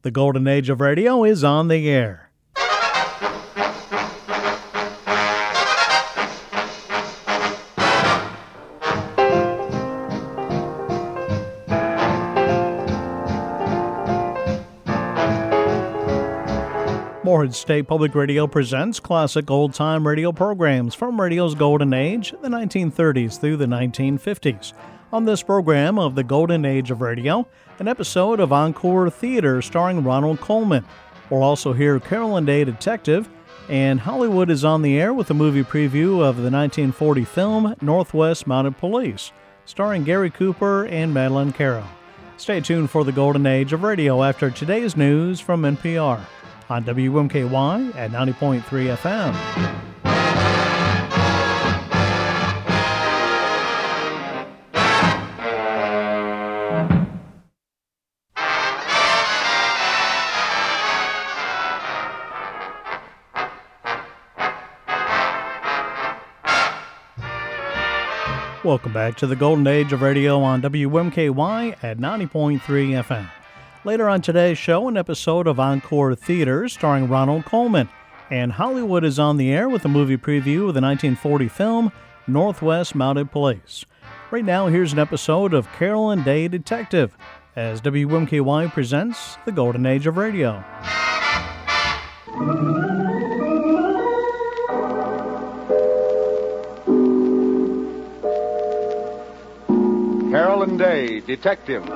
The golden age of radio is on the air. Morehead State Public Radio presents classic old-time radio programs from radio's golden age, the 1930s through the 1950s. On this program of the golden age of radio, an episode of Encore Theater starring Ronald Colman. We'll also hear Carolyn Day Detective, and Hollywood is on the air with a movie preview of the 1940 film Northwest Mounted Police, starring Gary Cooper and Madeline Carroll. Stay tuned for the golden age of radio after today's news from NPR on WMKY at 90.3 FM. Welcome back to the golden age of radio on WMKY at 90.3 FM. Later on today's show, an episode of Encore Theater starring Ronald Colman. And Hollywood is on the air with a movie preview of the 1940 film Northwest Mounted Police. Right now, here's an episode of Carolyn Day Detective as WMKY presents the golden age of radio. Carolyn Day, Detective.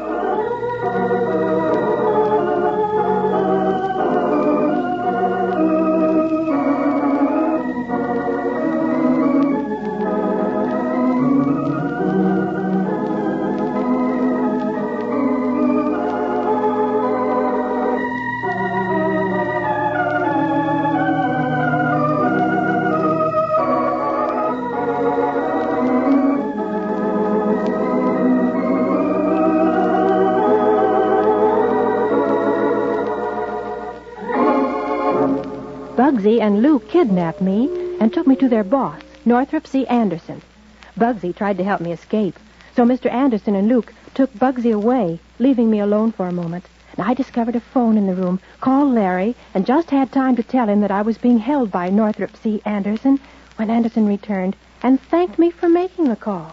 Bugsy and Lou kidnapped me and took me to their boss, Northrop C. Anderson. Bugsy tried to help me escape, so Mr. Anderson and Luke took Bugsy away, leaving me alone for a moment. Now, I discovered a phone in the room, called Larry, and just had time to tell him that I was being held by Northrop C. Anderson when Anderson returned and thanked me for making the call.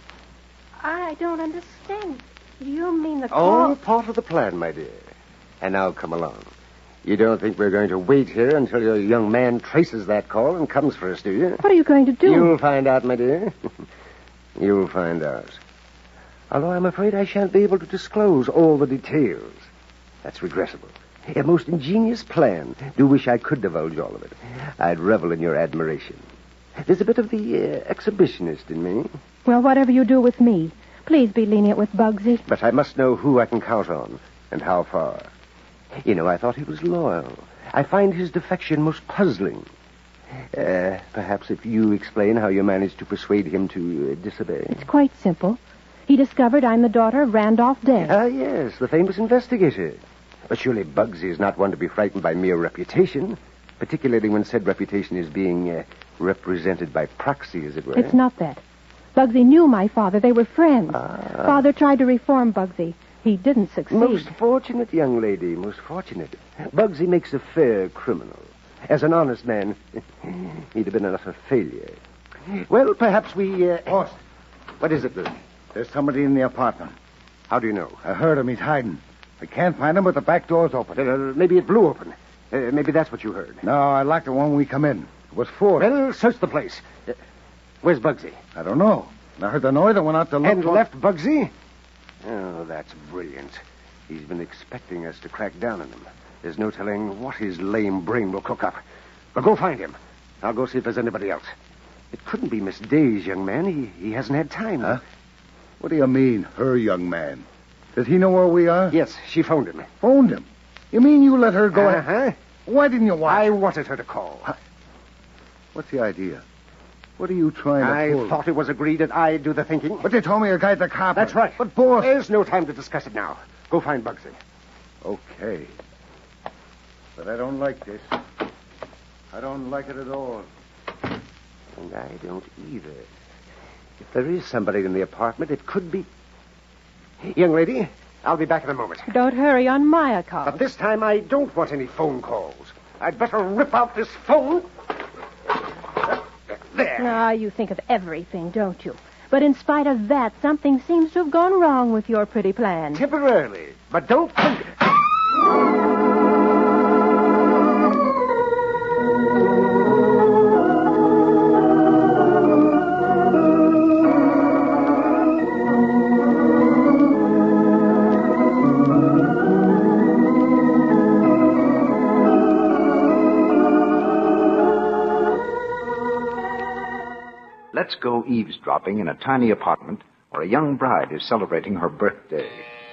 I don't understand. You mean the call? All part of the plan, my dear. And now come along. You don't think we're going to wait here until your young man traces that call and comes for us, do you? What are you going to do? You'll find out, my dear. You'll find out. Although I'm afraid I shan't be able to disclose all the details. That's regrettable. A most ingenious plan. Do wish I could divulge all of it. I'd revel in your admiration. There's a bit of the exhibitionist in me. Well, whatever you do with me, please be lenient with Bugsy. But I must know who I can count on and how far. You know, I thought he was loyal. I find his defection most puzzling. Perhaps if you explain how you managed to persuade him to disobey. It's quite simple. He discovered I'm the daughter of Randolph Day. Ah, yes, the famous investigator. But surely Bugsy is not one to be frightened by mere reputation, particularly when said reputation is being represented by proxy, as it were. It's not that. Bugsy knew my father. They were friends. Father tried to reform Bugsy. He didn't succeed. Most fortunate, young lady, most fortunate. Bugsy makes a fair criminal. As an honest man, he'd have been an utter failure. Well, perhaps we... Boss. What is it, Lou? There's somebody in the apartment. How do you know? I heard him. He's hiding. I can't find him, but the back door's open. Maybe it blew open. Maybe that's what you heard. No, I locked it when we come in. It was forced. Well, search the place. Where's Bugsy? I don't know. I heard the noise. I went out to look. And left Bugsy? Oh, that's brilliant. He's been expecting us to crack down on him. There's no telling what his lame brain will cook up. But go find him. I'll go see if there's anybody else. It couldn't be Miss Day's young man. He hasn't had time. Huh? What do you mean, her young man? Does he know where we are? Yes, she phoned him. Phoned him? You mean you let her go? Uh-huh. Why didn't you watch? I wanted her to call. What's the idea? What are you trying to pull? I thought it was agreed that I do the thinking. But they told me you guys the cop. That's right. But, boss... There's no time to discuss it now. Go find Bugsy. Okay. But I don't like this. I don't like it at all. And I don't either. If there is somebody in the apartment, it could be... Young lady, I'll be back in a moment. Don't hurry on my account. But this time I don't want any phone calls. I'd better rip out this phone. There. Ah, you think of everything, don't you? But in spite of that, something seems to have gone wrong with your pretty plan. Temporarily. But don't think... Let's go eavesdropping in a tiny apartment where a young bride is celebrating her birthday.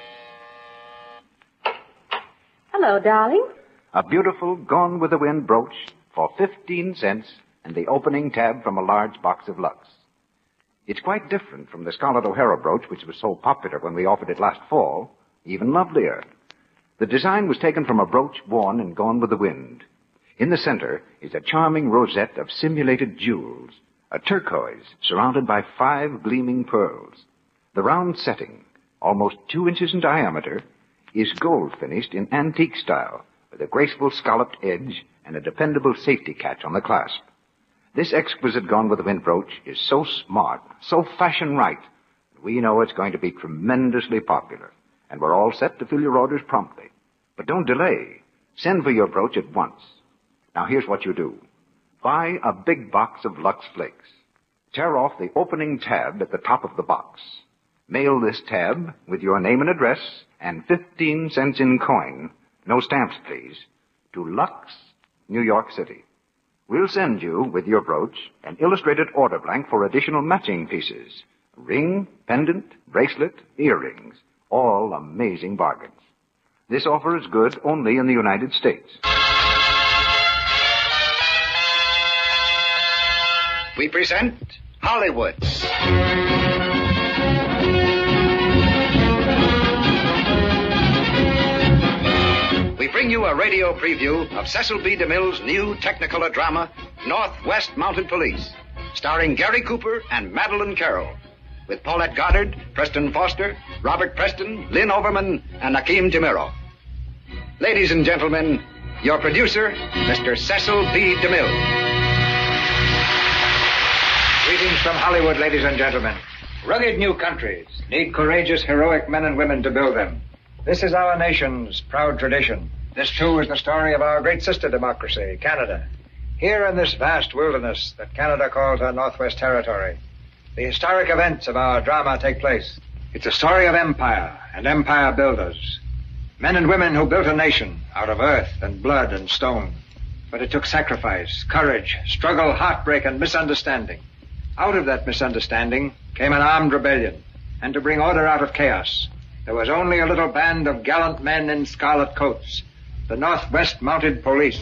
Hello, darling. A beautiful Gone with the Wind brooch for 15 cents and the opening tab from a large box of Lux. It's quite different from the Scarlett O'Hara brooch, which was so popular when we offered it last fall, even lovelier. The design was taken from a brooch worn in Gone with the Wind. In the center is a charming rosette of simulated jewels, a turquoise surrounded by 5 gleaming pearls. The round setting, almost 2 inches in diameter, is gold finished in antique style with a graceful scalloped edge and a dependable safety catch on the clasp. This exquisite Gone with the Wind brooch is so smart, so fashion right, we know it's going to be tremendously popular, and we're all set to fill your orders promptly. But don't delay. Send for your brooch at once. Now here's what you do. Buy a big box of Lux Flakes. Tear off the opening tab at the top of the box. Mail this tab with your name and address and 15 cents in coin, no stamps please, to Lux, New York City. We'll send you, with your brooch, an illustrated order blank for additional matching pieces. Ring, pendant, bracelet, earrings, all amazing bargains. This offer is good only in the United States. We present Hollywood. We bring you a radio preview of Cecil B. DeMille's new Technicolor drama, Northwest Mounted Police, starring Gary Cooper and Madeline Carroll, with Paulette Goddard, Preston Foster, Robert Preston, Lynn Overman, and Akeem Demiro. Ladies and gentlemen, your producer, Mr. Cecil B. DeMille. Greetings from Hollywood, ladies and gentlemen. Rugged new countries need courageous, heroic men and women to build them. This is our nation's proud tradition. This, too, is the story of our great sister democracy, Canada. Here in this vast wilderness that Canada calls our Northwest Territory, the historic events of our drama take place. It's a story of empire and empire builders. Men and women who built a nation out of earth and blood and stone. But it took sacrifice, courage, struggle, heartbreak, and misunderstanding. Out of that misunderstanding came an armed rebellion. And to bring order out of chaos, there was only a little band of gallant men in scarlet coats, the Northwest Mounted Police.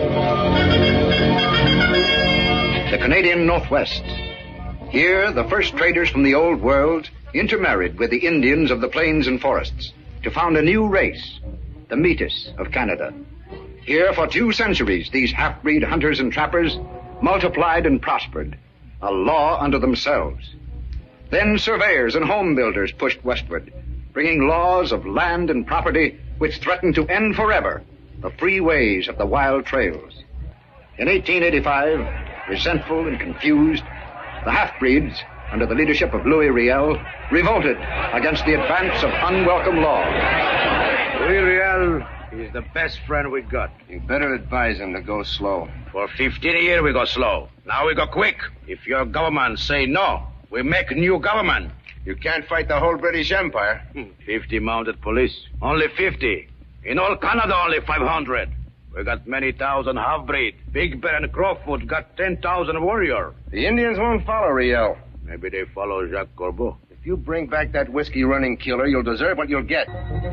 The Canadian Northwest. Here, the first traders from the old world intermarried with the Indians of the plains and forests to found a new race, the Metis of Canada. Here, for 2 centuries, these half-breed hunters and trappers multiplied and prospered, a law unto themselves. Then surveyors and home builders pushed westward, bringing laws of land and property which threatened to end forever the free ways of the wild trails. In 1885, resentful and confused, the half-breeds, under the leadership of Louis Riel, revolted against the advance of unwelcome law. Louis Riel is the best friend we got. You better advise him to go slow. For 15 years we go slow. Now we go quick. If your government say no, we make new government. You can't fight the whole British Empire. 50 mounted police. Only 50. In all Canada, only 500. We got many thousand half-breed. Big Bear and Crowfoot got 10,000 warrior. The Indians won't follow Riel. Maybe they follow Jacques Corbeau. If you bring back that whiskey-running killer, you'll deserve what you'll get.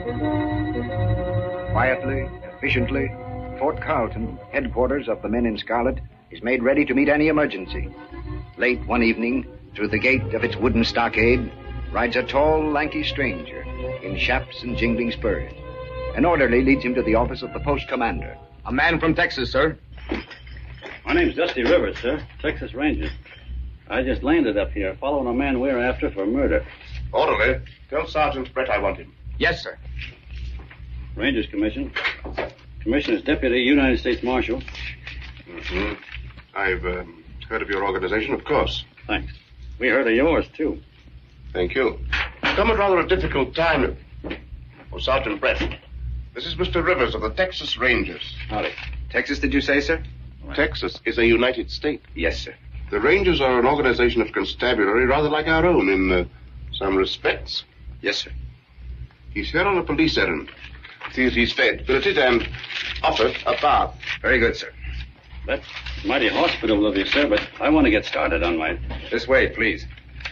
Quietly, efficiently, Fort Carlton, headquarters of the men in scarlet, is made ready to meet any emergency. Late one evening, through the gate of its wooden stockade, rides a tall, lanky stranger in chaps and jingling spurs. An orderly leads him to the office of the post commander. A man from Texas, sir. My name's Dusty Rivers, sir. Texas Ranger. I just landed up here following a man we're after for murder. Orderly, tell Sergeant Brett I want him. Yes, sir. Rangers Commission. Commissioner's Deputy United States Marshal. Mm-hmm. I've heard of your organization, of course. Thanks. We heard of yours, too. Thank you. Come at rather a difficult time. Oh, Sergeant Brett. This is Mr. Rivers of the Texas Rangers. Howdy. Texas, did you say, sir? Texas is a United State. Yes, sir. The Rangers are an organization of constabulary rather like our own in some respects. Yes, sir. He's here on a police errand. See if he's fed, billeted, and offered a bath. Very good, sir. That's mighty hospitable of you, sir, but I want to get started on my... This way, please.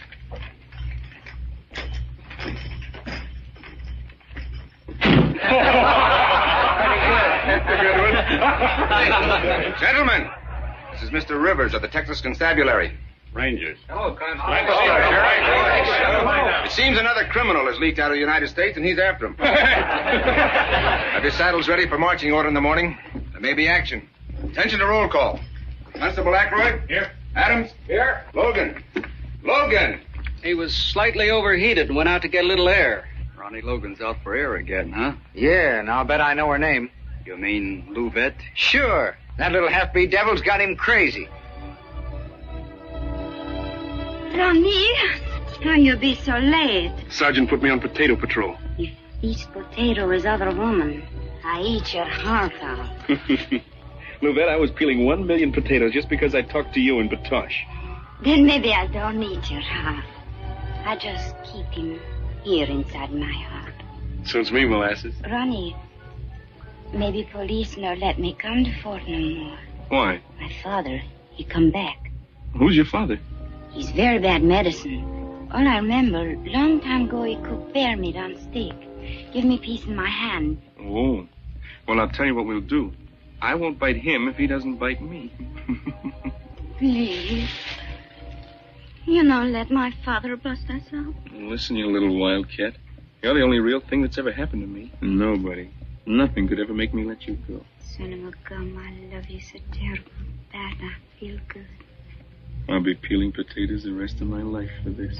Gentlemen, this is Mr. Rivers of the Texas Constabulary. Rangers. Hello, Constable. It seems another criminal has leaked out of the United States, and he's after him. Have your saddles ready for marching order in the morning? There may be action. Attention to roll call. Constable Ackroyd? Here. Adams? Here. Logan? Logan! He was slightly overheated and went out to get a little air. Ronnie Logan's out for air again, huh? Yeah, and I'll bet I know her name. You mean Louvette? Sure. That little half-breed devil's got him crazy. Ronnie, how you be so late? Sergeant put me on potato patrol. If this potato is other woman, I eat your heart out. Louvette, I was peeling 1 million potatoes just because I talked to you in Batoche. Then maybe I don't eat your heart. I just keep him here inside my heart. Suits me, molasses. Ronnie, maybe police no let me come to Fort no more. Why? My father, he come back. Who's your father? He's very bad medicine. All I remember, long time ago he cooked bear meat on steak. Give me a piece in my hand. Oh. Well, I'll tell you what we'll do. I won't bite him if he doesn't bite me. Please. You know, let my father bust us out. Listen, you little wildcat. You're the only real thing that's ever happened to me. Nobody. Nothing could ever make me let you go. Son of a gum, I love you so terrible bad. I feel good. I'll be peeling potatoes the rest of my life for this.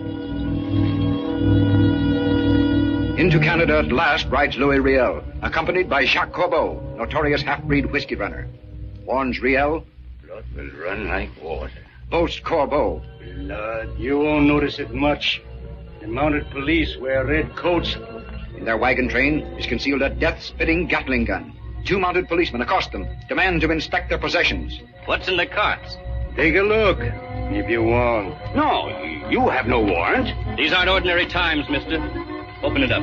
Into Canada at last rides Louis Riel, accompanied by Jacques Corbeau, notorious half-breed whiskey runner. Warns Riel, blood will run like water. Boasts Corbeau. Blood, you won't notice it much. The mounted police wear red coats. In their wagon train is concealed a death-spitting Gatling gun. 2 mounted policemen accost them, demand to inspect their possessions. What's in the carts? Take a look, if you want. No, you have no warrant. These aren't ordinary times, mister. Open it up.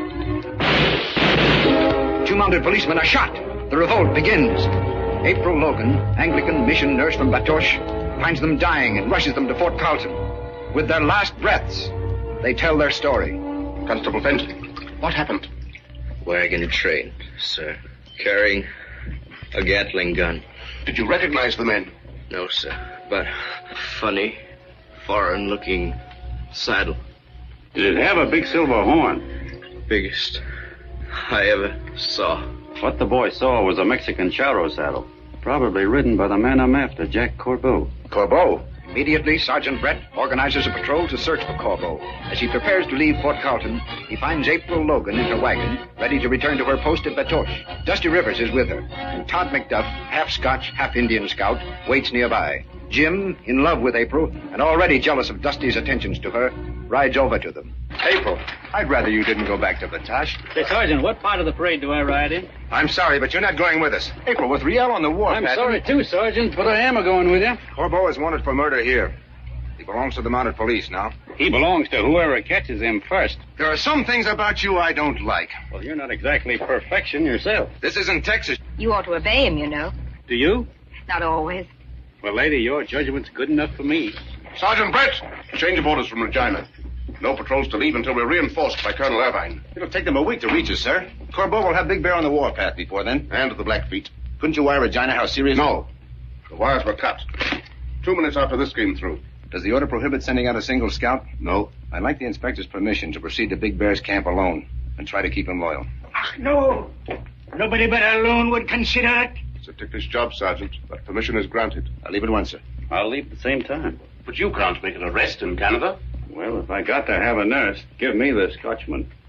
2 mounted policemen are shot. The revolt begins. April Logan, Anglican mission nurse from Batoche, finds them dying and rushes them to Fort Carlton. With their last breaths, they tell their story. Constable Fenton, what happened? Wagon train, sir. Carrying a Gatling gun. Did you recognize the men? No, sir. But funny, foreign-looking saddle. Did it have a big silver horn? Biggest I ever saw. What the boy saw was a Mexican charro saddle. Probably ridden by the man I'm after, Jack Corbeau. Corbeau? Immediately, Sergeant Brett organizes a patrol to search for Corbeau. As he prepares to leave Fort Carlton, he finds April Logan in her wagon, ready to return to her post at Batoche. Dusty Rivers is with her, and Todd McDuff, half Scotch, half Indian scout, waits nearby. Jim, in love with April, and already jealous of Dusty's attentions to her, rides over to them. April, I'd rather you didn't go back to Batoche. Say, Sergeant, what part of the parade do I ride in? I'm sorry, but you're not going with us. April, with Riel on the warpath. I'm sorry, too, Sergeant, but I am going with you. Corbeau is wanted for murder here. He belongs to the mounted police now. He belongs to whoever catches him first. There are some things about you I don't like. Well, you're not exactly perfection yourself. This isn't Texas. You ought to obey him, you know. Do you? Not always. Well, lady, your judgment's good enough for me. Sergeant Brett, change of orders from Regina. No patrols to leave until we're reinforced by Colonel Irvine. It'll take them a week to reach us, sir. Corbeau will have Big Bear on the warpath before then. And to the Blackfeet. Couldn't you wire Regina how serious? No. The wires were cut. 2 minutes after this came through. Does the order prohibit sending out a single scout? No. I'd like the inspector's permission to proceed to Big Bear's camp alone and try to keep him loyal. No. Nobody but a loon would consider it. It's a ticklish job, Sergeant, but permission is granted. I'll leave at once, sir. I'll leave at the same time. But you can't make an arrest in Canada. Well, if I got to have a nurse, give me the Scotchman.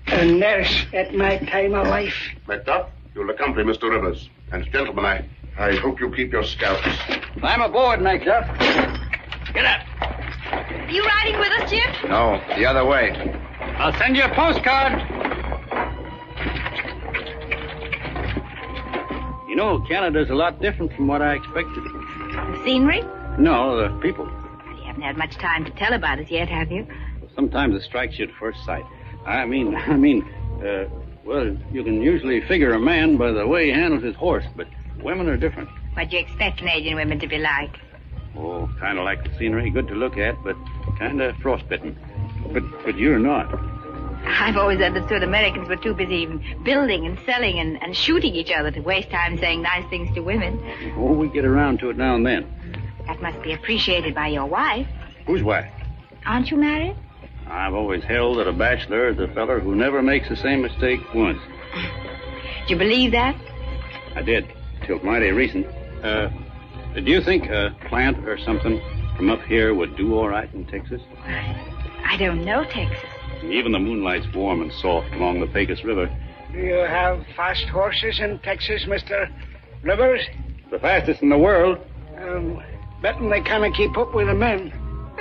a nurse at my time of life. Macduff, you'll accompany Mr. Rivers. And gentlemen, I hope you keep your scalps. I'm aboard, Macduff. Get up. Are you riding with us, Jim? No, the other way. I'll send you a postcard. You know, Canada's a lot different from what I expected. The scenery? No, the people. You haven't had much time to tell about us yet, have you? Sometimes it strikes you at first sight. Well, you can usually figure a man by the way he handles his horse, but women are different. What do you expect Canadian women to be like? Oh, kind of like the scenery, good to look at, but kind of frostbitten. But you're not. I've always understood Americans were too busy building and selling and shooting each other to waste time saying nice things to women. Oh, we get around to it now and then. That must be appreciated by your wife. Whose wife? Aren't you married? I've always held that a bachelor is a feller who never makes the same mistake once. Do you believe that? I did, till mighty recent. Do you think a plant or something from up here would do all right in Texas? I don't know Texas. Even the moonlight's warm and soft along the Pecos River. Do you have fast horses in Texas, Mr. Rivers? The fastest in the world. Betting they kind of keep up with the men.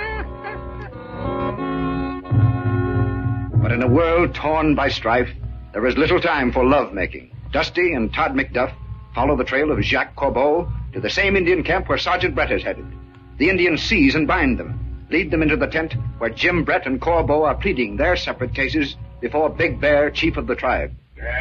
But in a world torn by strife, there is little time for love-making. Dusty and Todd McDuff follow the trail of Jacques Corbeau to the same Indian camp where Sergeant Brett is headed. The Indians seize and bind them, lead them into the tent where Jim Brett and Corbeau are pleading their separate cases before Big Bear, chief of the tribe.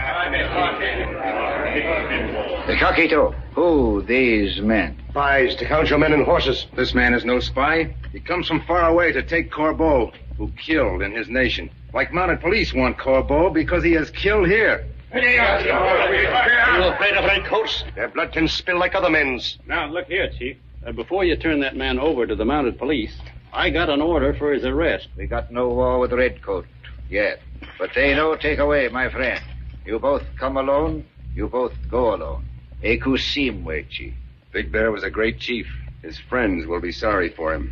The Coquito. Who these men? Spies to count your men and horses. This man is no spy. He comes from far away to take Corbeau, who killed in his nation. Like mounted police want Corbeau because he has killed here. Are you afraid of redcoats? Their blood can spill like other men's. Now, look here, Chief. Before you turn that man over to the mounted police, I got an order for his arrest. We got no war with redcoat yet. But they no take away, my friend. You both come alone, you both go alone. Eku Simwe, Chief. Big Bear was a great chief. His friends will be sorry for him.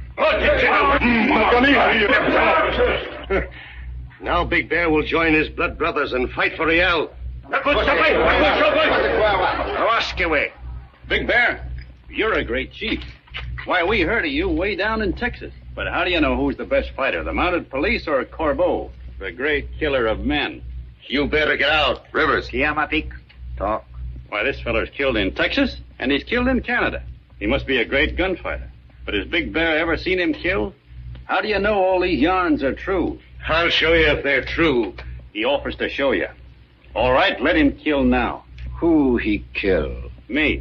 Now Big Bear will join his blood brothers and fight for Riel. Big Bear, you're a great chief. Why, we heard of you way down in Texas. But how do you know who's the best fighter, the mounted police or Corbeau, the great killer of men? You better get out. Rivers. Kiamatik. Talk. Why, this feller's killed in Texas, and he's killed in Canada. He must be a great gunfighter. But has Big Bear ever seen him killed? How do you know all these yarns are true? I'll show you if they're true. He offers to show you. All right, let him kill now. Who he kill? Me.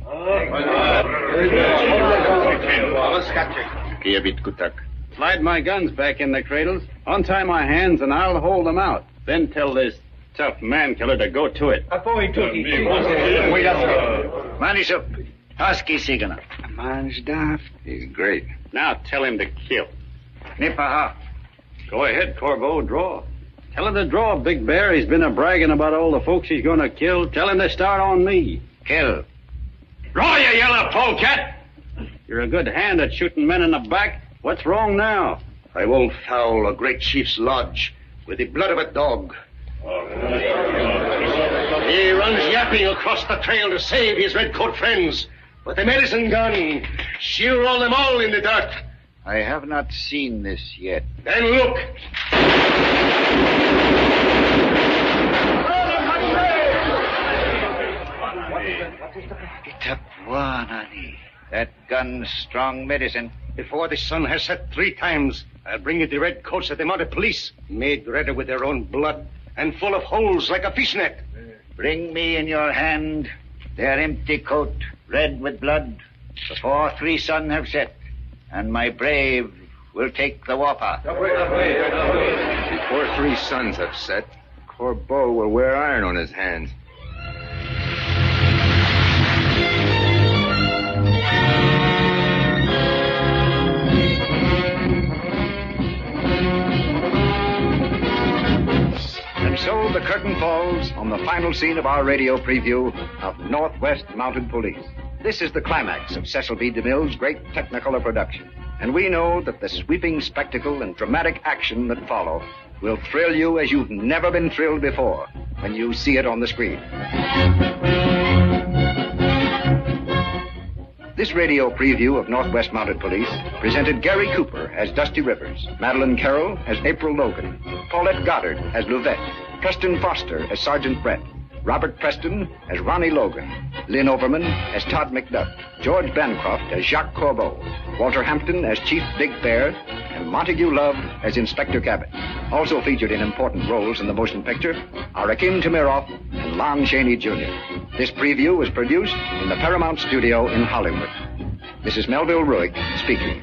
Slide my guns back in the cradles, untie my hands, and I'll hold them out. Then tell this tough man-killer to go to it. Manisup. Husky Sigana. Man's daft. He's great. Now tell him to kill. Nipaha. Go ahead, Corbeau, draw. Tell him to draw, Big Bear. He's been a-bragging about all the folks he's going to kill. Tell him to start on me. Kill. Draw, you yellow polecat! You're a good hand at shooting men in the back. What's wrong now? I won't foul a great chief's lodge with the blood of a dog. He runs yapping across the trail to save his redcoat friends. With the medicine gun, she'll roll them all in the dirt. I have not seen this yet. Then look. Itapuanani. That gun's strong medicine. Before the sun has set 3 times, I'll bring you the redcoats of the mounted police, made redder with their own blood and full of holes like a fishnet. Bring me in your hand their empty coat, red with blood, before 3 sun have set, and my brave will take the wappa. Before 3 suns have set, Corbeau will wear iron on his hands. And so the curtain falls on the final scene of our radio preview of Northwest Mounted Police. This is the climax of Cecil B. DeMille's great Technicolor production. And we know that the sweeping spectacle and dramatic action that follow will thrill you as you've never been thrilled before when you see it on the screen. This radio preview of Northwest Mounted Police presented Gary Cooper as Dusty Rivers, Madeline Carroll as April Logan, Paulette Goddard as Luvette, Preston Foster as Sergeant Brett, Robert Preston as Ronnie Logan, Lynn Overman as Todd McDuck, George Bancroft as Jacques Corbeau, Walter Hampton as Chief Big Bear, and Montague Love as Inspector Cabot. Also featured in important roles in the motion picture are Akim Tamiroff and Lon Chaney Jr. This preview was produced in the Paramount Studio in Hollywood. This is Melville Ruick speaking.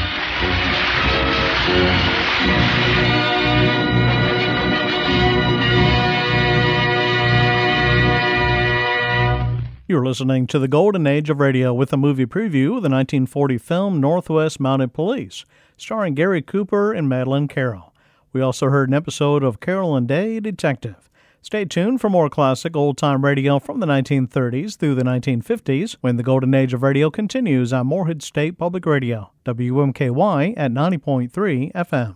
You're listening to the Golden Age of Radio with a movie preview of the 1940 film Northwest Mounted Police, starring Gary Cooper and Madeline Carroll. We also heard an episode of Carol and Day, Detective. Stay tuned for more classic old-time radio from the 1930s through the 1950s when the Golden Age of Radio continues on Morehead State Public Radio, WMKY at 90.3 FM.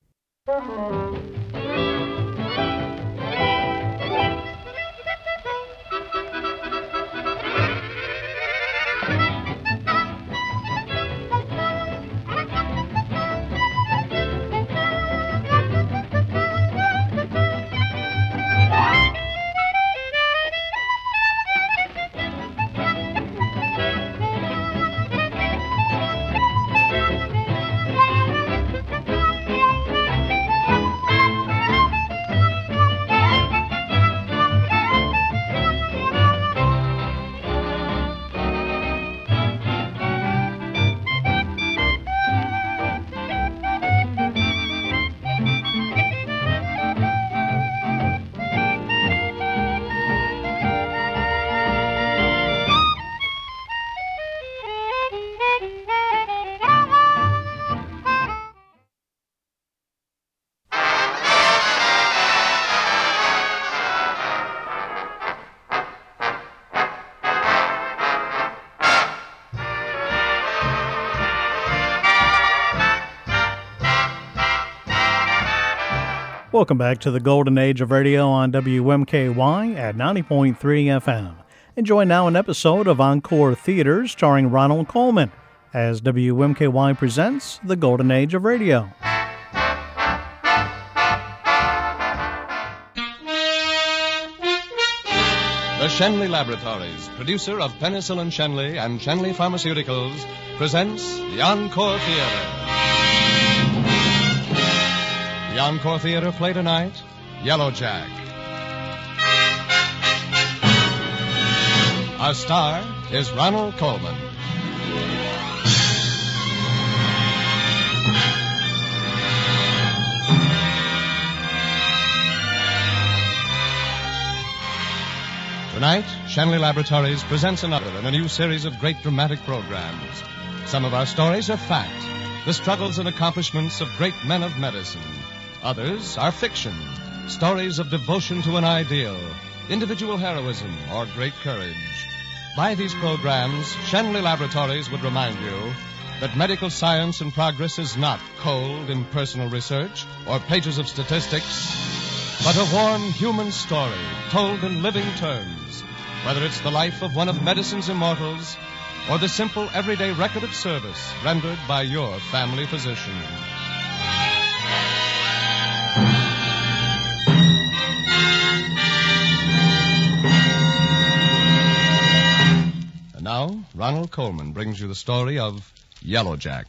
Welcome back to the Golden Age of Radio on WMKY at 90.3 FM. Enjoy now an episode of Encore Theater starring Ronald Colman as WMKY presents the Golden Age of Radio. The Shenley Laboratories, producer of Penicillin Shenley and Shenley Pharmaceuticals, presents the Encore Theater. The Encore Theater play tonight, Yellow Jack. Our star is Ronald Colman. Tonight, Shenley Laboratories presents another in a new series of great dramatic programs. Some of our stories are fact, the struggles and accomplishments of great men of medicine. Others are fiction, stories of devotion to an ideal, individual heroism, or great courage. By these programs, Shenley Laboratories would remind you that medical science and progress is not cold, impersonal research or pages of statistics, but a warm human story told in living terms, whether it's the life of one of medicine's immortals or the simple everyday record of service rendered by your family physician. And now, Ronald Colman brings you the story of Yellow Jack.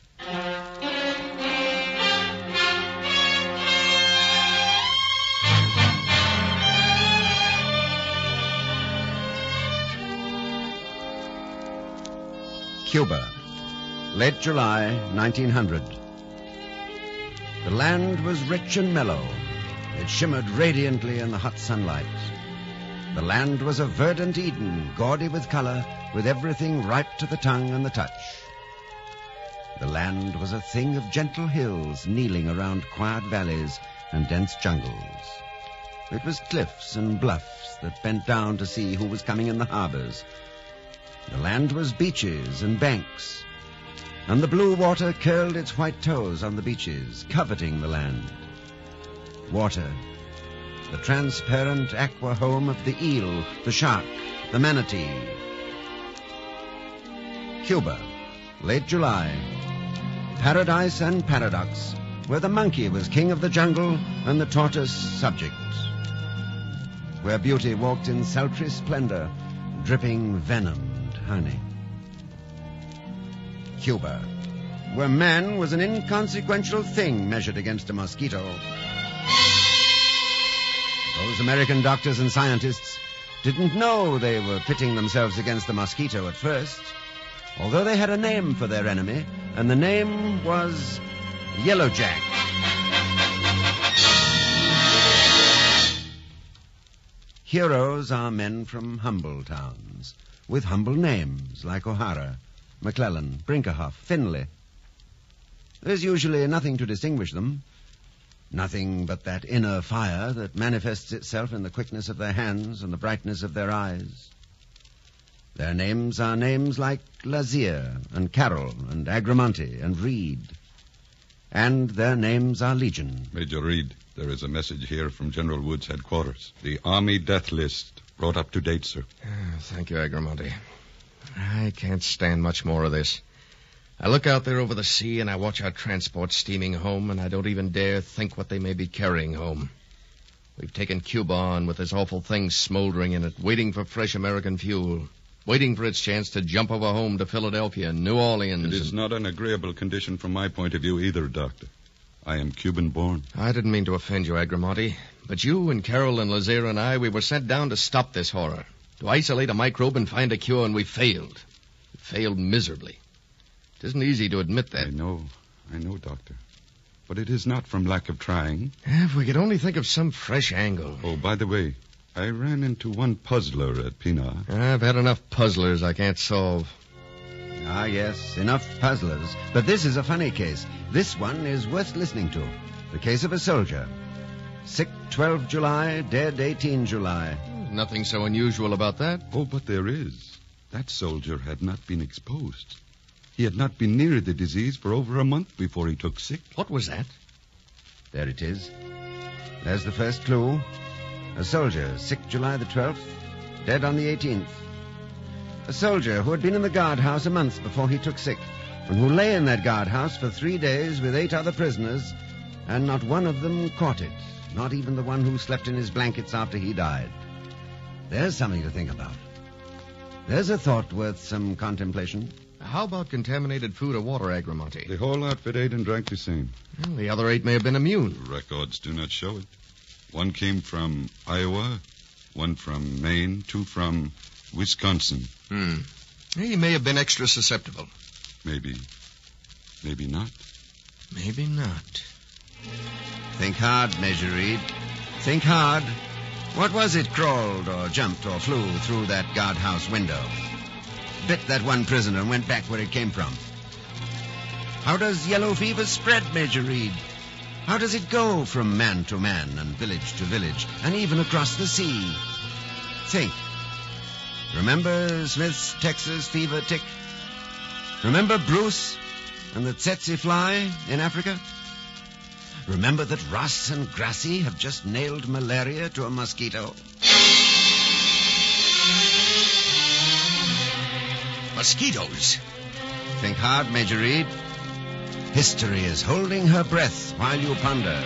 Cuba, late July, 1900. The land was rich and mellow. It shimmered radiantly in the hot sunlight. The land was a verdant Eden, gaudy with color, with everything ripe to the tongue and the touch. The land was a thing of gentle hills kneeling around quiet valleys and dense jungles. It was cliffs and bluffs that bent down to see who was coming in the harbors. The land was beaches and banks, and the blue water curled its white toes on the beaches, coveting the land. water. The transparent aqua home of the eel, the shark, the manatee. Cuba, late July. Paradise and paradox, where the monkey was king of the jungle and the tortoise subject. Where beauty walked in sultry splendor, dripping venom and honey. Cuba, where man was an inconsequential thing measured against a mosquito. Those American doctors and scientists didn't know they were pitting themselves against the mosquito at first, although they had a name for their enemy, and the name was Yellow Jack. Heroes are men from humble towns, with humble names like O'Hara, McClellan, Brinkerhoff, Finley. There's usually nothing to distinguish them. Nothing but that inner fire that manifests itself in the quickness of their hands and the brightness of their eyes. Their names are names like Lazier and Carroll and Agramonte and Reed. And their names are legion. Major Reed, there is a message here from General Wood's headquarters. The Army death list brought up to date, sir. Thank you, Agramonte. I can't stand much more of this. I look out there over the sea and I watch our transport steaming home, and I don't even dare think what they may be carrying home. We've taken Cuba on with this awful thing smoldering in it, waiting for fresh American fuel, waiting for its chance to jump over home to Philadelphia and New Orleans. It is not an agreeable condition from my point of view either, Doctor. I am Cuban-born. I didn't mean to offend you, Agramonte, but you and Carroll and Lazier and I, we were sent down to stop this horror, to isolate a microbe and find a cure, and we failed. We failed miserably. It isn't easy to admit that. I know, Doctor. But it is not from lack of trying. If we could only think of some fresh angle. Oh, by the way, I ran into one puzzler at Pinar. I've had enough puzzlers I can't solve. Ah, yes, enough puzzlers. But this is a funny case. This one is worth listening to. The case of a soldier. Sick 12 July, dead 18 July. Nothing so unusual about that. Oh, but there is. That soldier had not been exposed. He had not been near the disease for over a month before he took sick. What was that? There it is. There's the first clue. A soldier, sick July the 12th, dead on the 18th. A soldier who had been in the guardhouse a month before he took sick, and who lay in that guardhouse for 3 days with 8 other prisoners, and not one of them caught it, not even the one who slept in his blankets after he died. There's something to think about. There's a thought worth some contemplation. How about contaminated food or water, Agramonte? The whole outfit ate and drank the same. Well, the other 8 may have been immune. The records do not show it. One came from Iowa, one from Maine, 2 from Wisconsin. He may have been extra susceptible. Maybe. Maybe not. Maybe not. Think hard, Major Reed. Think hard. What was it crawled or jumped or flew through that guardhouse window? Bit that one prisoner and went back where it came from. How does yellow fever spread, Major Reed? How does it go from man to man and village to village and even across the sea? Think. Remember Smith's Texas fever tick? Remember Bruce and the tsetse fly in Africa? Remember that Ross and Grassi have just nailed malaria to a mosquito? Mosquitoes. Think hard, Major Reed. History is holding her breath while you ponder.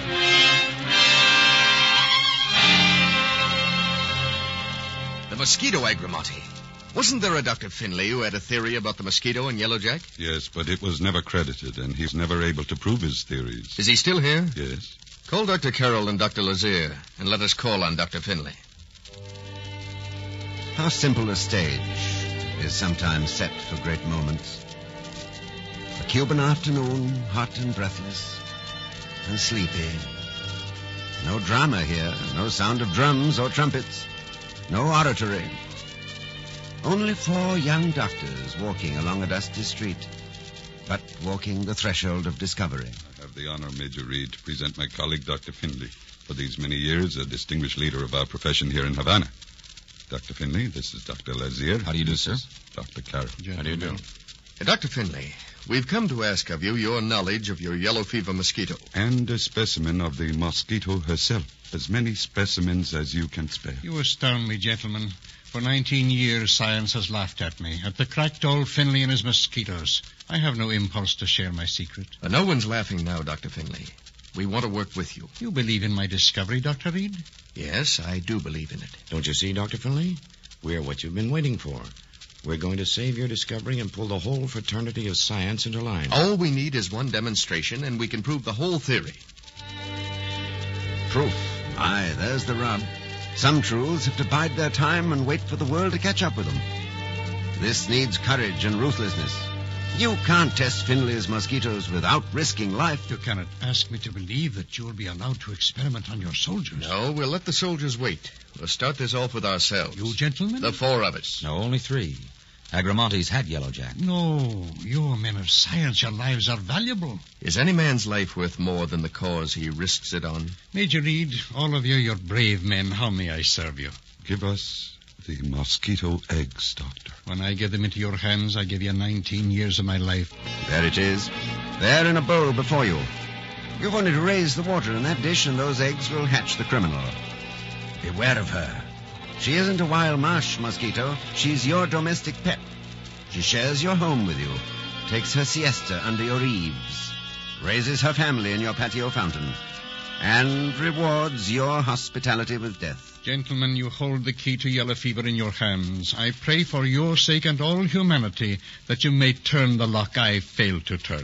The mosquito, Agramonte. Wasn't there a Dr. Finley who had a theory about the mosquito and Yellow Jack? Yes, but it was never credited, and he's never able to prove his theories. Is he still here? Yes. Call Dr. Carroll and Dr. Lazier, and let us call on Dr. Finley. How simple a stage is sometimes set for great moments. A Cuban afternoon, hot and breathless, and sleepy. No drama here, no sound of drums or trumpets, no oratory. Only 4 young doctors walking along a dusty street, but walking the threshold of discovery. I have the honor, Major Reed, to present my colleague, Dr. Finley, for these many years a distinguished leader of our profession here in Havana. Dr. Finley, this is Dr. Lazier. How do you do, sir? Dr. Carroll. How do you do? Dr. Finley, We've come to ask of you your knowledge of your yellow fever mosquito. And a specimen of the mosquito herself. As many specimens as you can spare. You astound me, gentlemen. For 19 years, science has laughed at me, at the cracked old Finley and his mosquitoes. I have no impulse to share my secret. No one's laughing now, Dr. Finley. We want to work with you. You believe in my discovery, Dr. Reed? Yes, I do believe in it. Don't you see, Dr. Finley? We're what you've been waiting for. We're going to save your discovery and pull the whole fraternity of science into line. All we need is one demonstration, and we can prove the whole theory. Proof. Aye, there's the rub. Some truths have to bide their time and wait for the world to catch up with them. This needs courage and ruthlessness. You can't test Finley's mosquitoes without risking life. You cannot ask me to believe that you will be allowed to experiment on your soldiers. No, we'll let the soldiers wait. We'll start this off with ourselves. You gentlemen? The 4 of us. No, only 3. Agramonte's had Yellow Jack. No, you're men of science. Your lives are valuable. Is any man's life worth more than the cause he risks it on? Major Reed, all of you, you're brave men. How may I serve you? Give us the mosquito eggs, Doctor. When I give them into your hands, I give you 19 years of my life. There it is. There in a bowl before you. You've only to raise the water in that dish, and those eggs will hatch the criminal. Beware of her. She isn't a wild marsh mosquito. She's your domestic pet. She shares your home with you, takes her siesta under your eaves, raises her family in your patio fountain, and rewards your hospitality with death. Gentlemen, you hold the key to yellow fever in your hands. I pray for your sake and all humanity that you may turn the lock I failed to turn.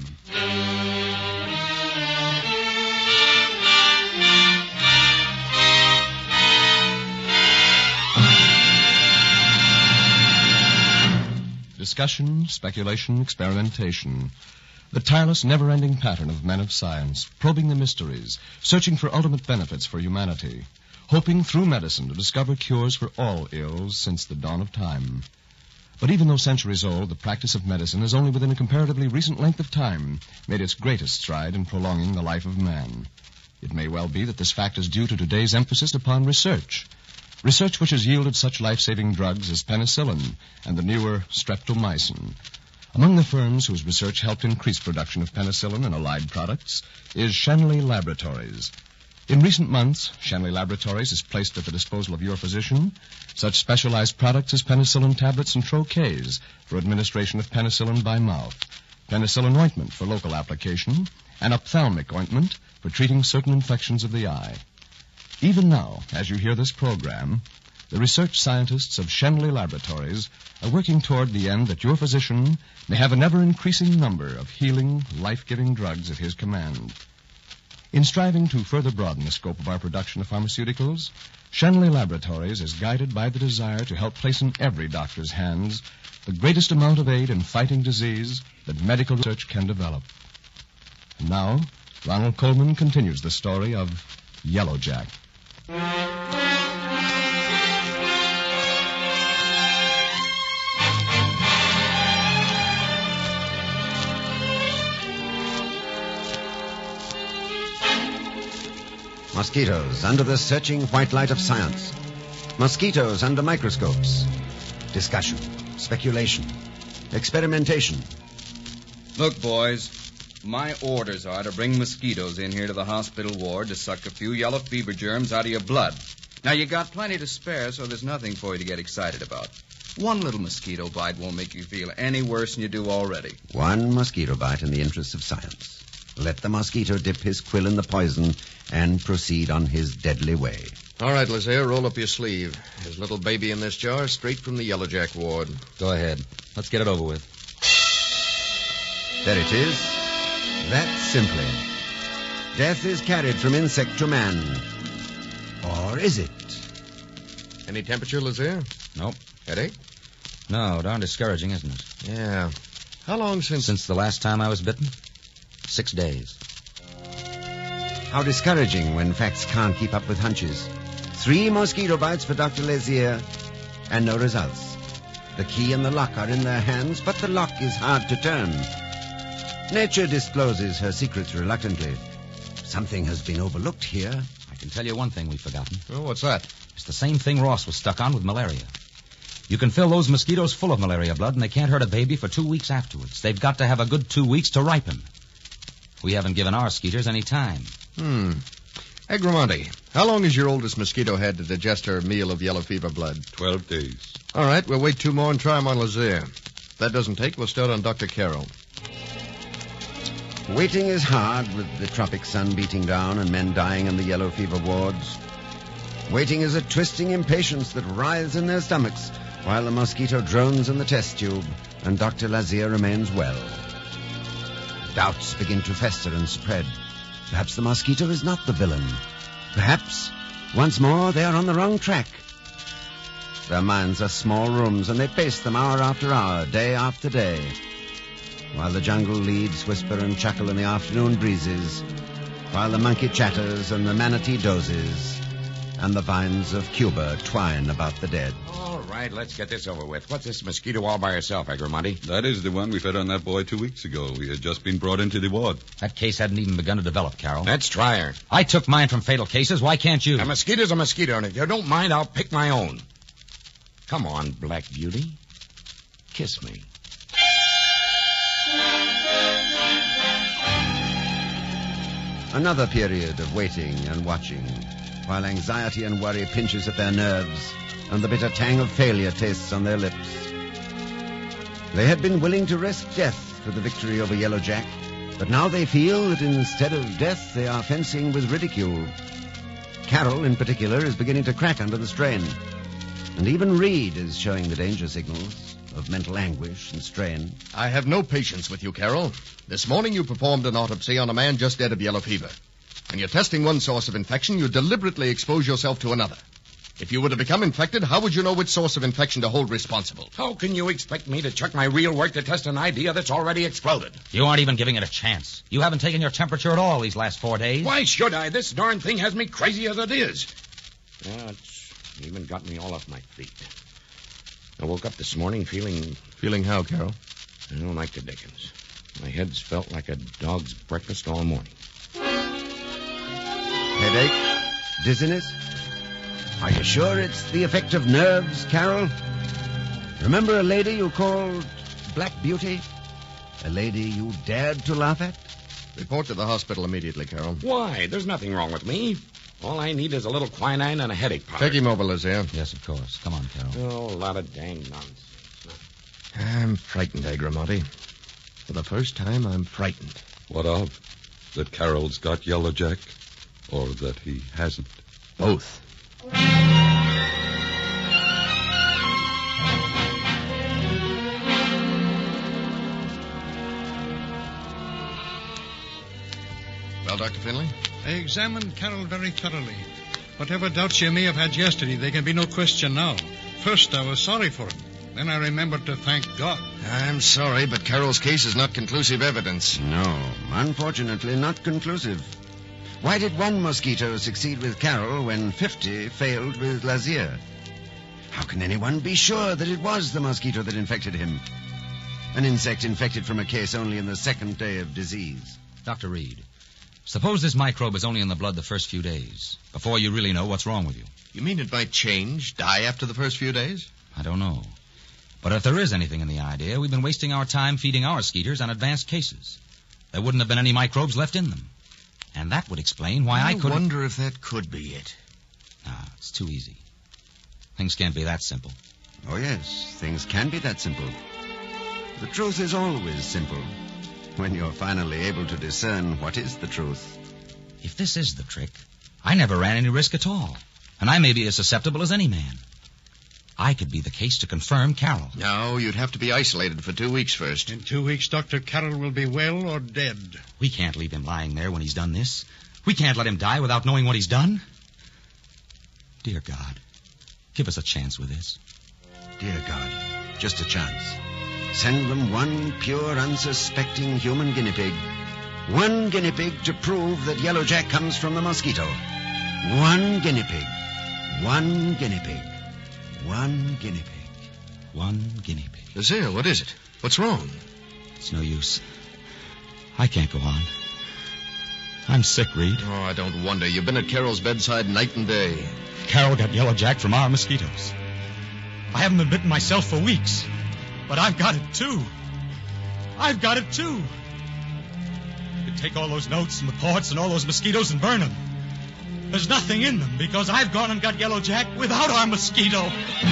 Discussion, speculation, experimentation. The tireless, never-ending pattern of men of science, probing the mysteries, searching for ultimate benefits for humanity, hoping through medicine to discover cures for all ills since the dawn of time. But even though centuries old, the practice of medicine has only within a comparatively recent length of time made its greatest stride in prolonging the life of man. It may well be that this fact is due to today's emphasis upon research. Research which has yielded such life-saving drugs as penicillin and the newer streptomycin. Among the firms whose research helped increase production of penicillin and allied products is Shanley Laboratories. In recent months, Shanley Laboratories has placed at the disposal of your physician such specialized products as penicillin tablets and troches for administration of penicillin by mouth, penicillin ointment for local application, and ophthalmic ointment for treating certain infections of the eye. Even now, as you hear this program, the research scientists of Shanley Laboratories are working toward the end that your physician may have an ever-increasing number of healing, life-giving drugs at his command. In striving to further broaden the scope of our production of pharmaceuticals, Shanley Laboratories is guided by the desire to help place in every doctor's hands the greatest amount of aid in fighting disease that medical research can develop. And now, Ronald Coleman continues the story of Yellow Jack. Mosquitoes under the searching white light of science. Mosquitoes under microscopes. Discussion, speculation, experimentation. Look, boys, my orders are to bring mosquitoes in here to the hospital ward to suck a few yellow fever germs out of your blood. Now, you got plenty to spare, so there's nothing for you to get excited about. One little mosquito bite won't make you feel any worse than you do already. One mosquito bite in the interests of science. Let the mosquito dip his quill in the poison and proceed on his deadly way. All right, Lazier, roll up your sleeve. There's a little baby in this jar straight from the Yellow Jack ward. Go ahead. Let's get it over with. There it is. That simply. Death is carried from insect to man. Or is it? Any temperature, Lazier? Nope. Headache? No, darn discouraging, isn't it? Yeah. How long since... Since the last time I was bitten? 6 days. How discouraging when facts can't keep up with hunches. 3 mosquito bites for Dr. Lazier, and no results. The key and the lock are in their hands, but the lock is hard to turn. Nature discloses her secrets reluctantly. Something has been overlooked here. I can tell you one thing we've forgotten. Oh, what's that? It's the same thing Ross was stuck on with malaria. You can fill those mosquitoes full of malaria blood, and they can't hurt a baby for 2 weeks afterwards. They've got to have a good 2 weeks to ripen. We haven't given our skeeters any time. Agramonte, how long has your oldest mosquito had to digest her meal of yellow fever blood? 12 days. All right, we'll wait 2 more and try them on Lazier. If that doesn't take, we'll start on Dr. Carroll. Waiting is hard with the tropic sun beating down and men dying in the yellow fever wards. Waiting is a twisting impatience that writhes in their stomachs while the mosquito drones in the test tube and Dr. Lazier remains well. Doubts begin to fester and spread. Perhaps the mosquito is not the villain. Perhaps, once more, they are on the wrong track. Their minds are small rooms, and they pace them hour after hour, day after day, while the jungle leaves whisper and chuckle in the afternoon breezes, while the monkey chatters and the manatee dozes, and the vines of Cuba twine about the dead. All right, let's get this over with. What's this mosquito all by herself, Agramonte? That is the one we fed on that boy 2 weeks ago. He had just been brought into the ward. That case hadn't even begun to develop, Carroll. Let's try her. I took mine from fatal cases. Why can't you? A mosquito's a mosquito, and if you don't mind, I'll pick my own. Come on, Black Beauty. Kiss me. Another period of waiting and watching, while anxiety and worry pinches at their nerves and the bitter tang of failure tastes on their lips. They had been willing to risk death for the victory over Yellow Jack, but now they feel that instead of death, they are fencing with ridicule. Carroll, in particular, is beginning to crack under the strain. And even Reed is showing the danger signals of mental anguish and strain. I have no patience with you, Carroll. This morning you performed an autopsy on a man just dead of yellow fever. When you're testing one source of infection, you deliberately expose yourself to another. If you were to become infected, how would you know which source of infection to hold responsible? How can you expect me to chuck my real work to test an idea that's already exploded? You aren't even giving it a chance. You haven't taken your temperature at all these last 4 days. Why should I? This darn thing has me crazy as it is. Yeah, it's even got me all off my feet. I woke up this morning feeling... Feeling how, Carroll? I don't like the dickens. My head's felt like a dog's breakfast all morning. Headache? Dizziness? Are you sure it's the effect of nerves, Carroll? Remember a lady you called Black Beauty? A lady you dared to laugh at? Report to the hospital immediately, Carroll. Why? There's nothing wrong with me. All I need is a little quinine and a headache powder. Take him over, Lazier. Yes, of course. Come on, Carroll. Oh, a lot of dang nonsense. I'm frightened, Agramonte. For the first time, I'm frightened. What of? That Carroll's got Yellow Jack? Or that he hasn't? Both. Well, Dr. Finley? I examined Carroll very thoroughly. Whatever doubts you may have had yesterday, there can be no question now. First, I was sorry for him. Then I remembered to thank God. I'm sorry, but Carroll's case is not conclusive evidence. No, unfortunately not conclusive. Why did one mosquito succeed with Carroll when 50 failed with Lazier? How can anyone be sure that it was the mosquito that infected him? An insect infected from a case only in the second day of disease. Dr. Reed, suppose this microbe is only in the blood the first few days, before you really know what's wrong with you. You mean it might change, die after the first few days? I don't know. But if there is anything in the idea, we've been wasting our time feeding our skeeters on advanced cases. There wouldn't have been any microbes left in them. And that would explain why I couldn't... I wonder if that could be it. No, it's too easy. Things can't be that simple. Oh, yes, things can be that simple. The truth is always simple, when you're finally able to discern what is the truth. If this is the trick, I never ran any risk at all. And I may be as susceptible as any man. I could be the case to confirm Carroll. No, you'd have to be isolated for 2 weeks first. In 2 weeks, Dr. Carroll will be well or dead. We can't leave him lying there when he's done this. We can't let him die without knowing what he's done. Dear God, give us a chance with this. Dear God, just a chance. Send them one pure, unsuspecting human guinea pig. One guinea pig to prove that Yellow Jack comes from the mosquito. One guinea pig. One guinea pig. One guinea pig. One guinea pig. Lazier, what is it? What's wrong? It's no use. I can't go on. I'm sick, Reed. Oh, I don't wonder. You've been at Carroll's bedside night and day. Carroll got Yellow Jack from our mosquitoes. I haven't been bitten myself for weeks. But I've got it, too. I've got it, too. You could take all those notes and reports and all those mosquitoes and burn them. There's nothing in them because I've gone and got Yellow Jack without our mosquito.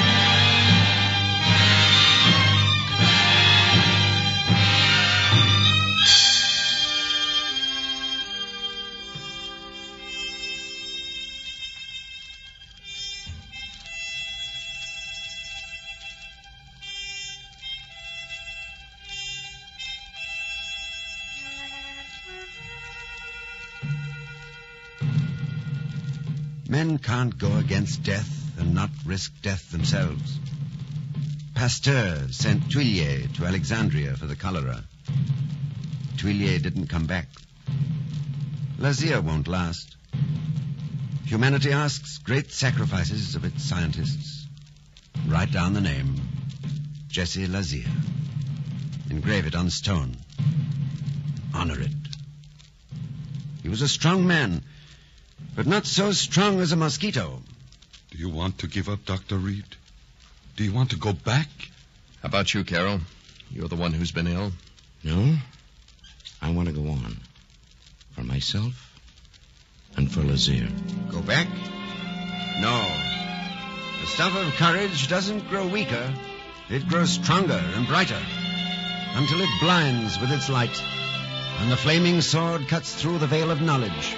Men can't go against death and not risk death themselves. Pasteur sent Thuillier to Alexandria for the cholera. Thuillier didn't come back. Lazier won't last. Humanity asks great sacrifices of its scientists. Write down the name, Jesse Lazier. Engrave it on stone. Honor it. He was a strong man, but not so strong as a mosquito. Do you want to give up, Dr. Reed? Do you want to go back? How about you, Carol? You're the one who's been ill. No. I want to go on. For myself and for Lazier. Go back? No. The stuff of courage doesn't grow weaker. It grows stronger and brighter until it blinds with its light, and the flaming sword cuts through the veil of knowledge.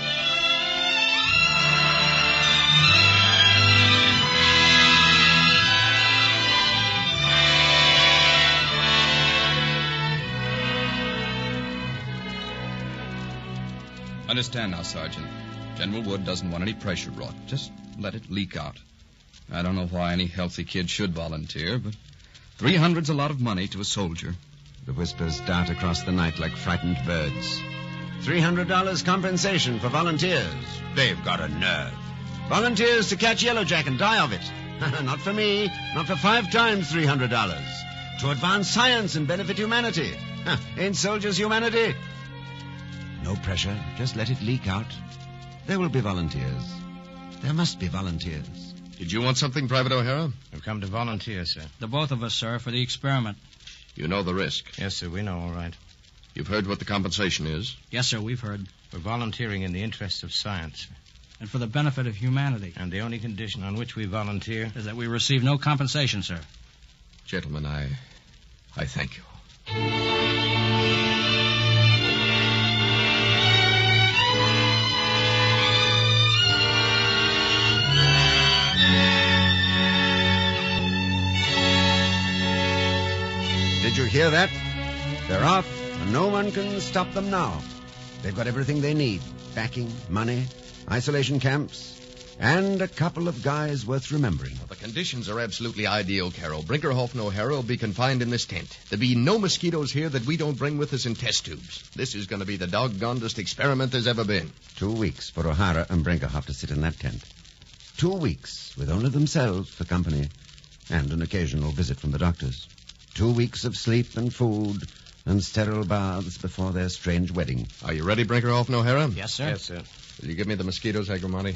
Understand now, Sergeant. General Wood doesn't want any pressure brought. Just let it leak out. I don't know why any healthy kid should volunteer, but $300's a lot of money to a soldier. The whispers dart across the night like frightened birds. $300 compensation for volunteers. They've got a nerve. Volunteers to catch Yellow Jack and die of it. Not for me. Not for 5 times $300. To advance science and benefit humanity. Ain't soldiers humanity? No pressure. Just let it leak out. There will be volunteers. There must be volunteers. Did you want something, Private O'Hara? We've come to volunteer, sir. The both of us, sir, for the experiment. You know the risk. Yes, sir, we know all right. You've heard what the compensation is? Yes, sir, we've heard. We're volunteering in the interests of science. And for the benefit of humanity. And the only condition on which we volunteer is that we receive no compensation, sir. Gentlemen, I thank you. Did you hear that? They're off, and no one can stop them now. They've got everything they need. Backing, money, isolation camps, and a couple of guys worth remembering. Well, the conditions are absolutely ideal, Carol. Brinkerhoff and O'Hara will be confined in this tent. There'll be no mosquitoes here that we don't bring with us in test tubes. This is going to be the doggondest experiment there's ever been. 2 weeks for O'Hara and Brinkerhoff to sit in that tent. 2 weeks with only themselves for company and an occasional visit from the doctors. 2 weeks of sleep and food and sterile baths before their strange wedding. Are you ready, Brinkerhoff and O'Hara? Yes, sir. Yes, sir. Will you give me the mosquitoes, Agromonte?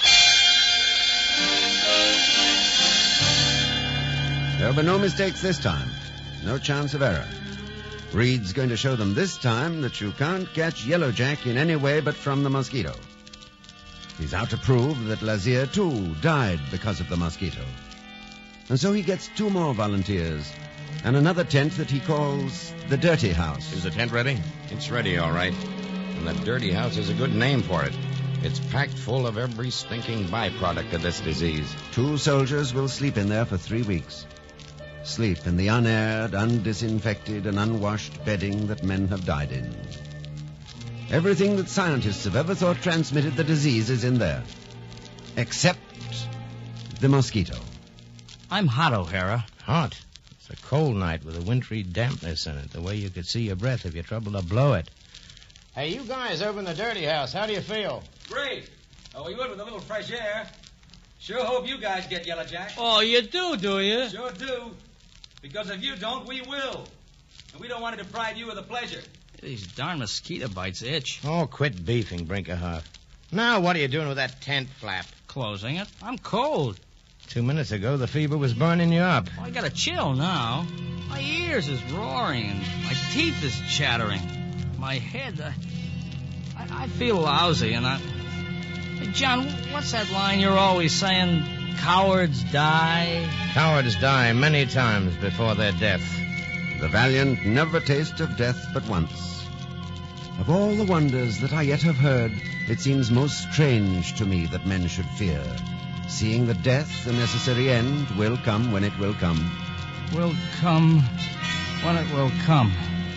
There'll be no mistakes this time. No chance of error. Reed's going to show them this time that you can't catch Yellow Jack in any way but from the mosquito. He's out to prove that Lazier, too, died because of the mosquito. And so he gets 2 more volunteers and another tent that he calls the Dirty House. Is the tent ready? It's ready, all right. And the Dirty House is a good name for it. It's packed full of every stinking byproduct of this disease. 2 soldiers will sleep in there for 3 weeks. Sleep in the unaired, undisinfected, and unwashed bedding that men have died in. Everything that scientists have ever thought transmitted the disease is in there. Except the mosquito. I'm hot, O'Hara. Hot? It's a cold night with a wintry dampness in it, the way you could see your breath if you troubled to blow it. Hey, you guys over in the Dirty House, how do you feel? Great. Oh, we would with a little fresh air. Sure hope you guys get Yellow Jack. Oh, you do you? Sure do. Because if you don't, we will. And we don't want to deprive you of the pleasure. These darn mosquito bites itch. Oh, quit beefing, Brinkerhoff. Now, what are you doing with that tent flap? Closing it. I'm cold. 2 minutes ago, the fever was burning you up. Oh, I got a chill now. My ears is roaring and my teeth is chattering. My head, I feel lousy and Hey, John, what's that line you're always saying? Cowards die? Cowards die many times before their death. The valiant never taste of death but once. Of all the wonders that I yet have heard, it seems most strange to me that men should fear, seeing that death, the necessary end, will come when it will come. Will come when it will come.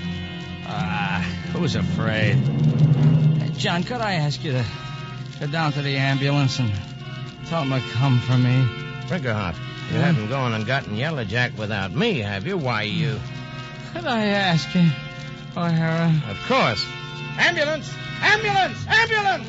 Who's afraid? Hey, John, could I ask you to go down to the ambulance and tell them to come for me? Brinkerhoff, you haven't gone and gotten Yellow Jack without me, have you? Why, you... Could I ask you, O'Hara? Of course. Ambulance! Ambulance! Ambulance!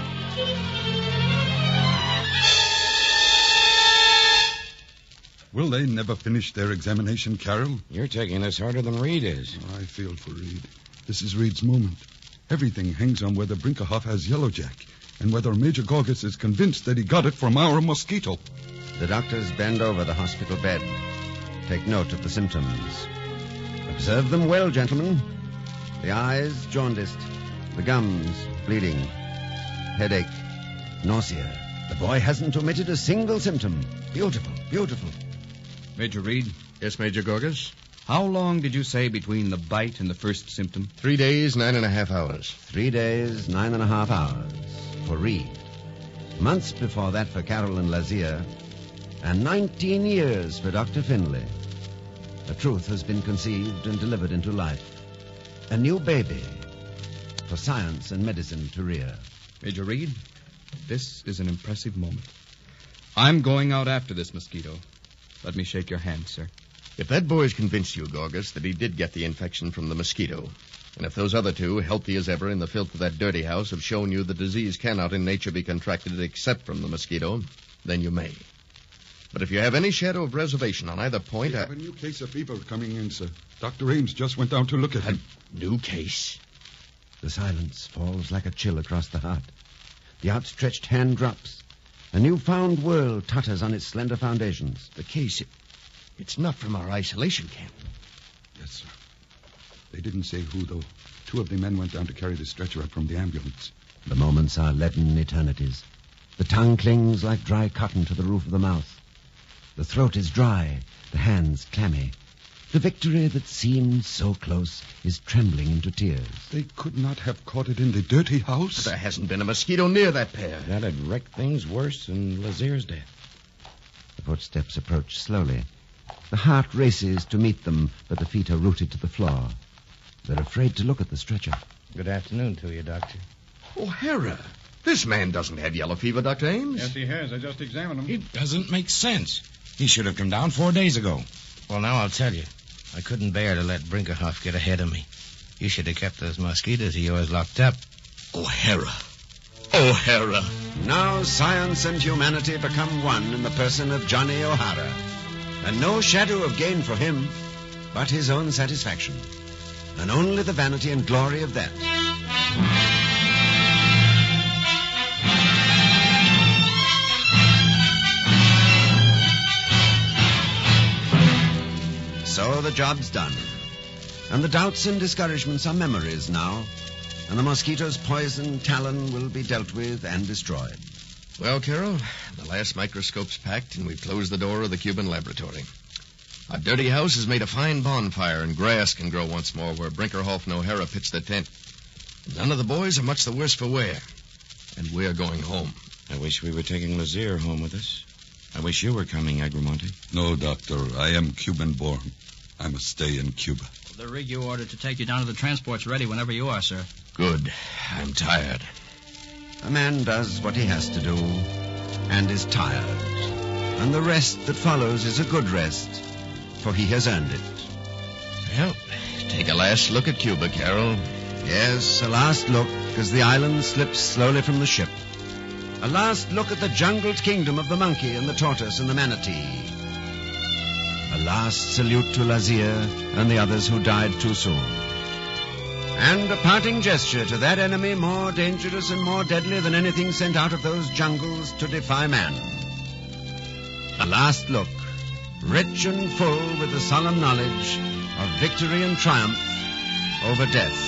Will they never finish their examination, Carroll? You're taking this harder than Reed is. I feel for Reed. This is Reed's moment. Everything hangs on whether Brinkerhoff has Yellow Jack and whether Major Gorgas is convinced that he got it from our mosquito. The doctors bend over the hospital bed. Take note of the symptoms. Observe them well, gentlemen. The eyes jaundiced, the gums bleeding, headache, nausea. The boy hasn't omitted a single symptom. Beautiful, beautiful. Major Reed? Yes, Major Gorgas? How long did you say between the bite and the first symptom? 3 days, 9.5 hours. 3 days, 9.5 hours for Reed. Months before that for Carroll and Lazier. And 19 years for Dr. Finley. A truth has been conceived and delivered into life. A new baby for science and medicine to rear. Major Reed, this is an impressive moment. I'm going out after this mosquito. Let me shake your hand, sir. If that boy's convinced you, Gorgas, that he did get the infection from the mosquito, and if those other two, healthy as ever in the filth of that dirty house, have shown you the disease cannot in nature be contracted except from the mosquito, then you may. But if you have any shadow of reservation on either point... We have a new case of fever coming in, sir. Dr. Ames just went down to look at him. New case? The silence falls like a chill across the heart. The outstretched hand drops. A newfound world totters on its slender foundations. The case, it's not from our isolation camp. Yes, sir. They didn't say who, though. 2 of the men went down to carry the stretcher up from the ambulance. The moments are leaden eternities. The tongue clings like dry cotton to the roof of the mouth. The throat is dry, the hands clammy. The victory that seemed so close is trembling into tears. They could not have caught it in the dirty house. There hasn't been a mosquito near that pair. That'd wreck things worse than Lazier's death. The footsteps approach slowly. The heart races to meet them, but the feet are rooted to the floor. They're afraid to look at the stretcher. Good afternoon to you, Doctor. O'Hara, this man doesn't have yellow fever, Dr. Ames. Yes, he has. I just examined him. It doesn't make sense. He should have come down 4 days ago. Well, now I'll tell you. I couldn't bear to let Brinkerhoff get ahead of me. You should have kept those mosquitoes of yours locked up. O'Hara. O'Hara. Now science and humanity become one in the person of Johnny O'Hara. And no shadow of gain for him, but his own satisfaction. And only the vanity and glory of that. So the job's done. And the doubts and discouragements are memories now. And the mosquito's poison talon will be dealt with and destroyed. Well, Carroll, the last microscope's packed, and we've closed the door of the Cuban laboratory. Our dirty house has made a fine bonfire, and grass can grow once more where Brinkerhoff and O'Hara pitched their tent. None of the boys are much the worse for wear. And we're going home. I wish we were taking Lazier home with us. I wish you were coming, Agramonte. No, Doctor. I am Cuban-born. I must stay in Cuba. The rig you ordered to take you down to the transport's ready whenever you are, sir. Good. I'm tired. A man does what he has to do and is tired. And the rest that follows is a good rest, for he has earned it. Well, take a last look at Cuba, Carroll. Yes, a last look as the island slips slowly from the ship. A last look at the jungled kingdom of the monkey and the tortoise and the manatee. A last salute to Lazier and the others who died too soon. And a parting gesture to that enemy more dangerous and more deadly than anything sent out of those jungles to defy man. A last look, rich and full with the solemn knowledge of victory and triumph over death.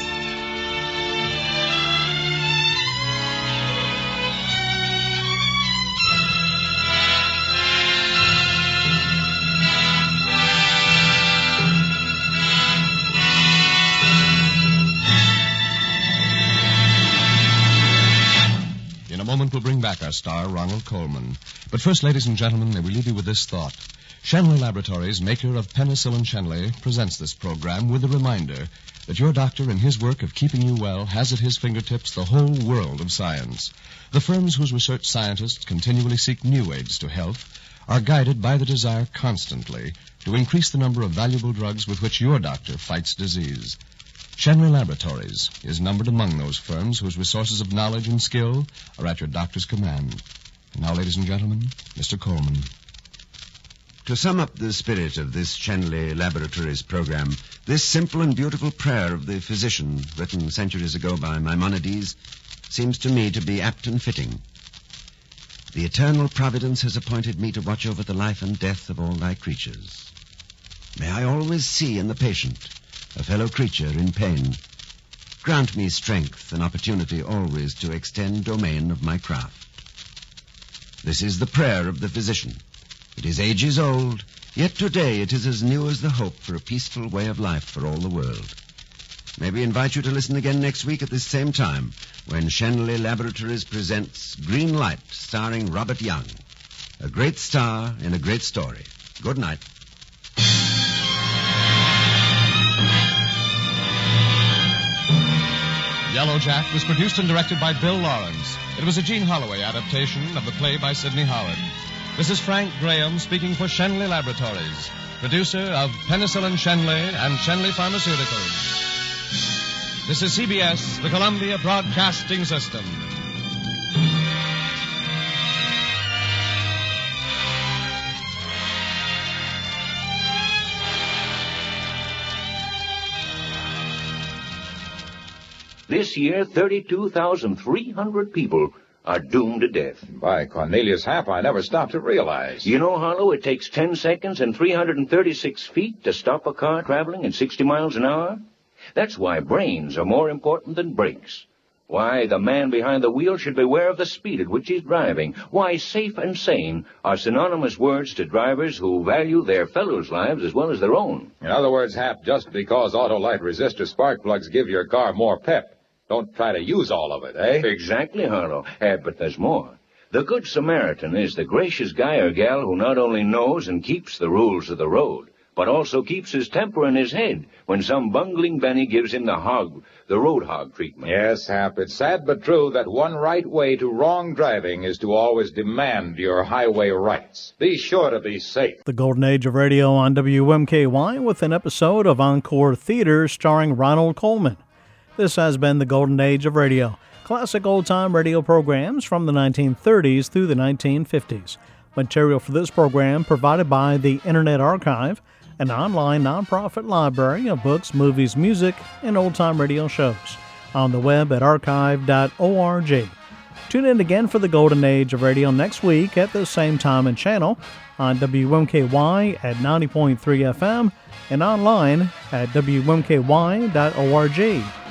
In a moment, we'll bring back our star, Ronald Coleman. But first, ladies and gentlemen, may we leave you with this thought. Shenley Laboratories, maker of Penicillin Shenley, presents this program with a reminder that your doctor, in his work of keeping you well, has at his fingertips the whole world of science. The firms whose research scientists continually seek new aids to health are guided by the desire constantly to increase the number of valuable drugs with which your doctor fights disease. Shenley Laboratories is numbered among those firms whose resources of knowledge and skill are at your doctor's command. And now, ladies and gentlemen, Mr. Coleman. To sum up the spirit of this Shenley Laboratories program, this simple and beautiful prayer of the physician, written centuries ago by Maimonides, seems to me to be apt and fitting. The eternal providence has appointed me to watch over the life and death of all thy creatures. May I always see in the patient a fellow creature in pain. Grant me strength and opportunity always to extend domain of my craft. This is the prayer of the physician. It is ages old, yet today it is as new as the hope for a peaceful way of life for all the world. May we invite you to listen again next week at this same time, when Shenley Laboratories presents Green Light, starring Robert Young. A great star in a great story. Good night. Yellow Jack was produced and directed by Bill Lawrence. It was a Gene Holloway adaptation of the play by Sidney Howard. This is Frank Graham speaking for Shenley Laboratories, producer of Penicillin Shenley and Shenley Pharmaceuticals. This is CBS, the Columbia Broadcasting System. This year, 32,300 people are doomed to death. By Cornelius Happ, I never stopped to realize. You know, Harlow, it takes 10 seconds and 336 feet to stop a car traveling at 60 miles an hour. That's why brains are more important than brakes. Why the man behind the wheel should beware of the speed at which he's driving. Why safe and sane are synonymous words to drivers who value their fellows' lives as well as their own. In other words, Hap, just because Autolite resistor spark plugs give your car more pep, don't try to use all of it, eh? Exactly, Harlow. But there's more. The Good Samaritan is the gracious guy or gal who not only knows and keeps the rules of the road, but also keeps his temper in his head when some bungling Benny gives him the road hog treatment. Yes, Hap, it's sad but true that one right way to wrong driving is to always demand your highway rights. Be sure to be safe. The Golden Age of Radio on WMKY with an episode of Encore Theater starring Ronald Coleman. This has been the Golden Age of Radio, classic old-time radio programs from the 1930s through the 1950s. Material for this program provided by the Internet Archive, an online nonprofit library of books, movies, music, and old-time radio shows. On the web at archive.org. Tune in again for the Golden Age of Radio next week at the same time and channel on WMKY at 90.3 FM and online at WMKY.org.